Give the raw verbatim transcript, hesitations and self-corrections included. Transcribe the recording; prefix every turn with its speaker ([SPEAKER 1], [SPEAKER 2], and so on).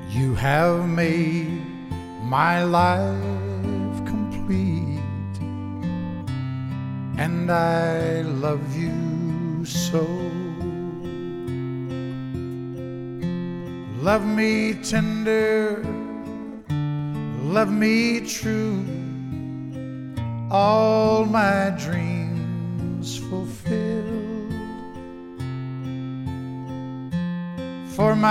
[SPEAKER 1] You have made my life complete, and I love you so. Love me tender, love me true, all my dreams fulfilled. For my